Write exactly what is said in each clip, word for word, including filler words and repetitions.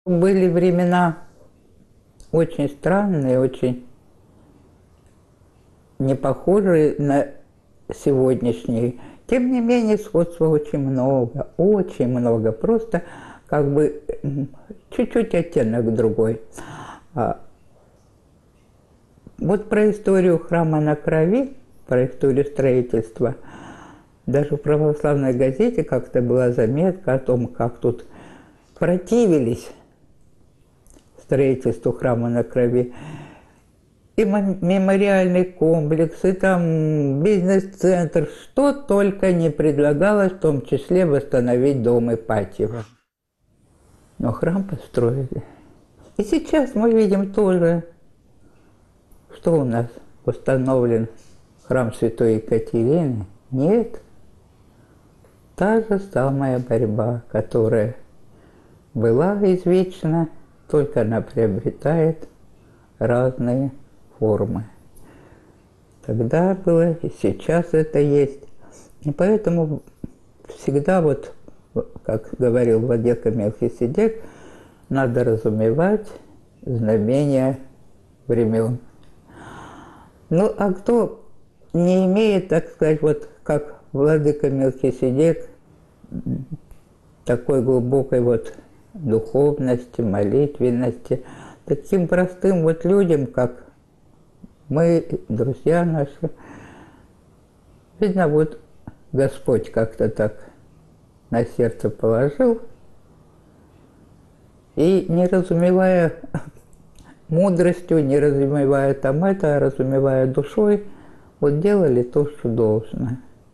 Были времена очень странные, очень не похожие на сегодняшние. Тем не менее, сходства очень много, очень много. Просто как бы чуть-чуть оттенок другой. Вот про историю храма на Крови, про историю строительства, даже в православной газете как-то была заметка о том, как тут противились строительству храма на Крови. И мемориальный комплекс, и там бизнес-центр, что только не предлагалось, в том числе восстановить дом Ипатьева. Но храм построили. И сейчас мы видим тоже, что у нас восстановлен храм Святой Екатерины. Нет, та же самая борьба, которая была извечна, только она приобретает разные формы. Тогда было, и сейчас это есть. И поэтому всегда, вот, как говорил владыка Мелхиседек, надо разумевать знамения времен. Ну, а кто не имеет, так сказать, вот как владыка Мелхиседек, такой глубокой вот духовности, молитвенности, таким простым вот людям, как мы, друзья наши, видно, вот Господь как-то так на сердце положил, и не разумевая мудростью, не разумевая там это, а разумевая душой, вот делали то, что должно.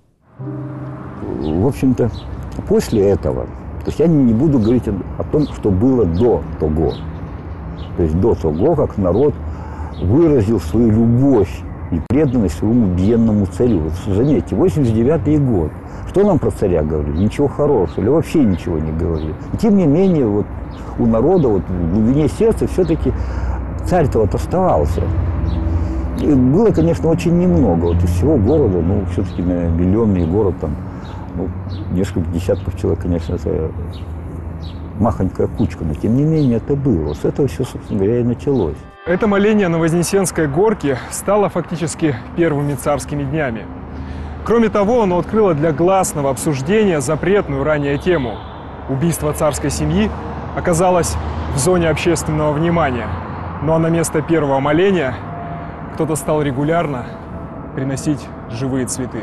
В общем-то, после этого, то есть я не буду говорить о том, что было до того, то есть до того, как народ выразил свою любовь и преданность своему биенному царю. Вот, заметьте, восемьдесят девятый год. Что нам про царя говорили? Ничего хорошего, или вообще ничего не говорили. И тем не менее, вот у народа, вот в глубине сердца все-таки царь-то вот оставался. И было, конечно, очень немного. Вот из всего города, ну, все-таки на миллионный город, там, ну, несколько десятков человек, конечно, это махонькая кучка, но тем не менее это было. С этого все, собственно говоря, и началось. Это моление на Вознесенской горке стало фактически первыми царскими днями. Кроме того, оно открыло для гласного обсуждения запретную ранее тему. Убийство царской семьи оказалось в зоне общественного внимания. Ну а на место первого моления кто-то стал регулярно приносить живые цветы.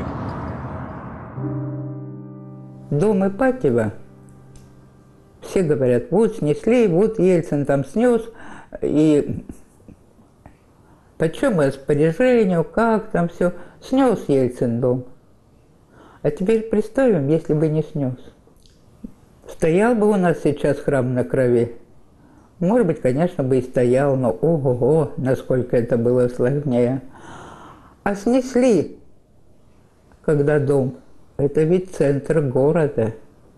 Дом Ипатьева, все говорят, вот снесли, вот Ельцин там снес, и по чему распоряжению, как там все, снес Ельцин дом. А теперь представим, если бы не снес. Стоял бы у нас сейчас храм на Крови. Может быть, конечно, бы и стоял, но ого-го, насколько это было сложнее. А снесли, когда дом, это ведь центр города.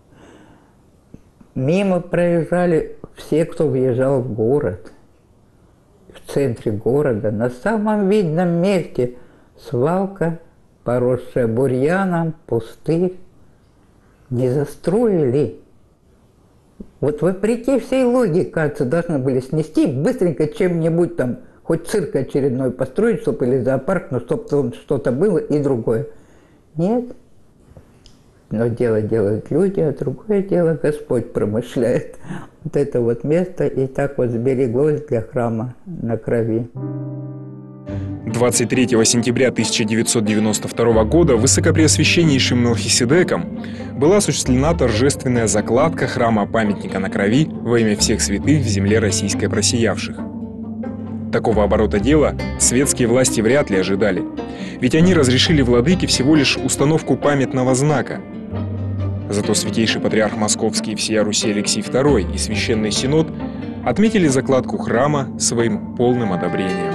Мимо проезжали все, кто въезжал в город. В центре города, на самом видном месте, свалка, поросшая бурьяном, пустырь. Не застроили. Вот вопреки всей логике, кажется, должны были снести, быстренько чем-нибудь там, хоть цирк очередной построить, чтобы или зоопарк, но чтобы там что-то было и другое. Нет. Но дело делают люди, а другое дело Господь промышляет. Вот это вот место и так вот сбереглось для храма на Крови. двадцать третьего сентября тысяча девятьсот девяносто второго года высокопреосвященнейшим Мелхиседеком была осуществлена торжественная закладка храма-памятника на Крови во имя всех святых в земле российской просиявших. Такого оборота дела светские власти вряд ли ожидали, ведь они разрешили владыке всего лишь установку памятного знака. Зато святейший патриарх Московский и всея Руси Алексий второй и Священный Синод отметили закладку храма своим полным одобрением.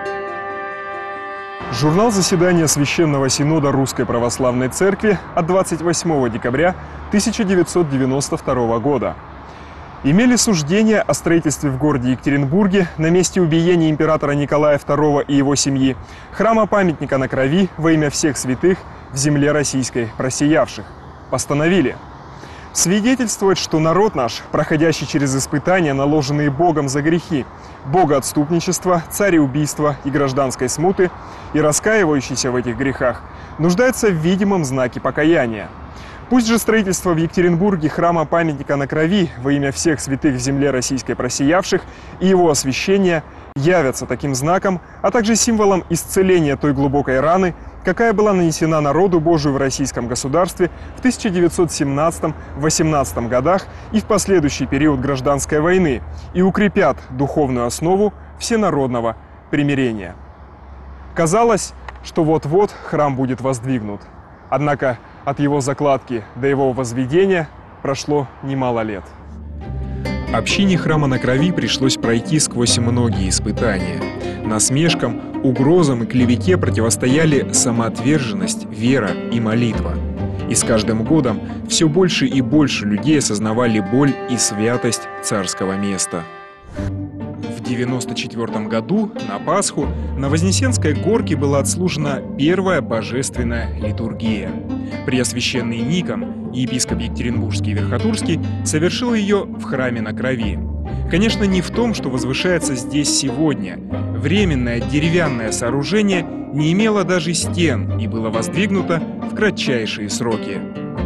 Журнал заседания Священного Синода Русской Православной Церкви от двадцать восьмого декабря тысяча девятьсот девяносто второго года. Имели суждение о строительстве в городе Екатеринбурге на месте убиения императора Николая второго и его семьи храма-памятника на Крови во имя всех святых в земле российской просиявших. Постановили свидетельствует, что народ наш, проходящий через испытания, наложенные Богом за грехи, богоотступничества, цареубийства и гражданской смуты, и раскаивающийся в этих грехах, нуждается в видимом знаке покаяния. Пусть же строительство в Екатеринбурге храма памятника на крови во имя всех святых в земле российской просиявших и его освящение явятся таким знаком, а также символом исцеления той глубокой раны, какая была нанесена народу Божию в российском государстве в тысяча девятьсот семнадцатом — восемнадцатом годах и в последующий период гражданской войны, и укрепят духовную основу всенародного примирения. Казалось, что вот-вот храм будет воздвигнут. Однако от его закладки до его возведения прошло немало лет. Общине храма на крови пришлось пройти сквозь многие испытания. Насмешкам, угрозам и клевете противостояли самоотверженность, вера и молитва. И с каждым годом все больше и больше людей осознавали боль и святость царского места. В девяносто четвёртом году на Пасху на Вознесенской горке была отслужена первая божественная литургия. Преосвященный Никон, епископ Екатеринбургский и Верхотурский, совершил ее в храме на крови. Конечно, не в том, что возвышается здесь сегодня. Временное деревянное сооружение не имело даже стен и было воздвигнуто в кратчайшие сроки.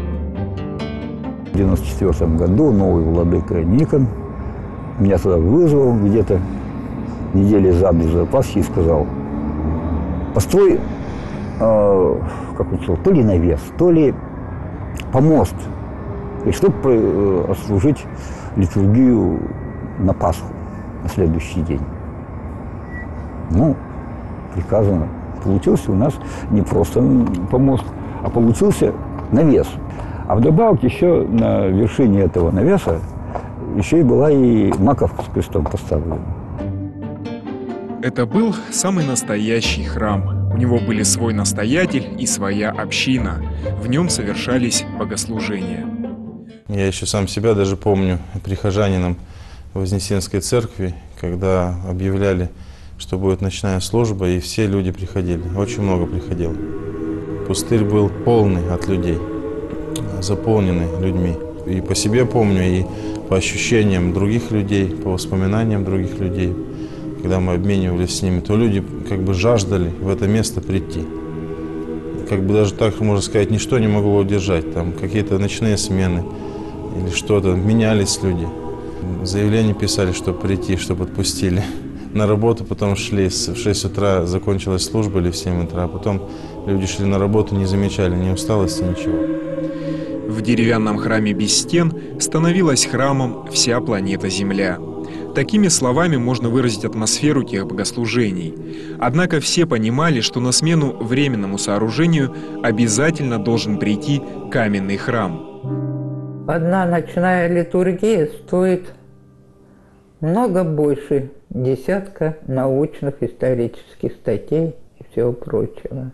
В девяносто четвёртом году новый владыка Никон меня туда вызвал где-то недели за до Пасхи и сказал: построй, э, как он сказал, то ли навес, то ли помост, и чтобы э, отслужить литургию на Пасху, на следующий день. Ну, приказано. Получился у нас не просто помост, а получился навес. А вдобавок еще на вершине этого навеса еще и была и маковка с крестом поставлена. Это был самый настоящий храм. У него были свой настоятель и своя община. В нем совершались богослужения. Я еще сам себя даже помню прихожанином Вознесенской церкви, когда объявляли, что будет ночная служба, и все люди приходили. Очень много приходило. Пустырь был полный от людей, заполненный людьми. И по себе помню, и по ощущениям других людей, по воспоминаниям других людей, когда мы обменивались с ними, то люди как бы жаждали в это место прийти. Как бы даже так, можно сказать, ничто не могло удержать. Там какие-то ночные смены или что-то, менялись люди. Заявление писали, чтобы прийти, чтобы отпустили. На работу потом шли, в шесть утра закончилась служба или в семь утра, а потом люди шли на работу, не замечали ни усталости, ничего. В деревянном храме без стен становилась храмом вся планета Земля. Такими словами можно выразить атмосферу тех богослужений. Однако все понимали, что на смену временному сооружению обязательно должен прийти каменный храм. Одна ночная литургия стоит много больше десятка научных исторических статей и всего прочего.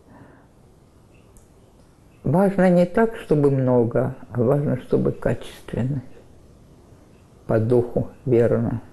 Важно не так, чтобы много, а важно, чтобы качественно, по духу верно.